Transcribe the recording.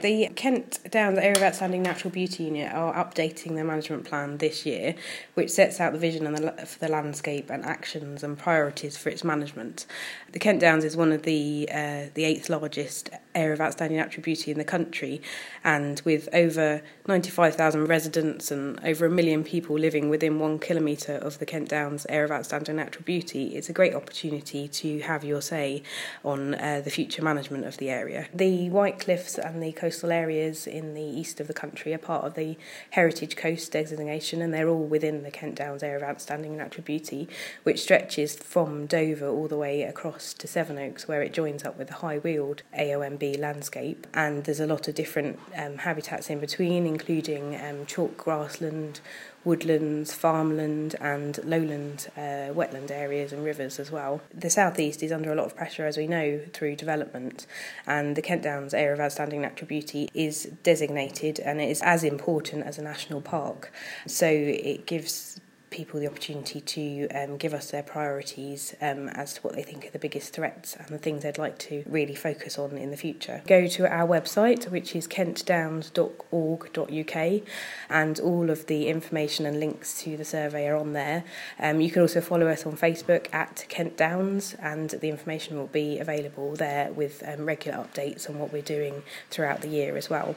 The Kent Downs Area of Outstanding Natural Beauty Unit are updating their management plan this year, which sets out the vision for the landscape and actions and priorities for its management. The Kent Downs is one of the 8th largest area of outstanding natural beauty in the country, and with over 95,000 residents and over 1 million people living within 1 kilometre of the Kent Downs Area of Outstanding Natural Beauty, it's a great opportunity to have your say on the future management of the area. The White Cliffs and the coastal areas in the east of the country are part of the Heritage Coast designation, and they're all within the Kent Downs Area of Outstanding Natural Beauty, which stretches from Dover all the way across to Sevenoaks, where it joins up with the High Weald AONB landscape. And there's a lot of different habitats in between, including chalk grassland, woodlands, farmland and lowland wetland areas and rivers as well. The southeast is under a lot of pressure, as we know, through development, and the Kent Downs Area of Outstanding Natural Beauty is designated and it is as important as a national park. So it gives people the opportunity to give us their priorities as to what they think are the biggest threats and the things they'd like to really focus on in the future. Go to our website, which is kentdowns.org.uk, and all of the information and links to the survey are on there. You can also follow us on Facebook at Kent Downs, and the information will be available there with regular updates on what we're doing throughout the year as well.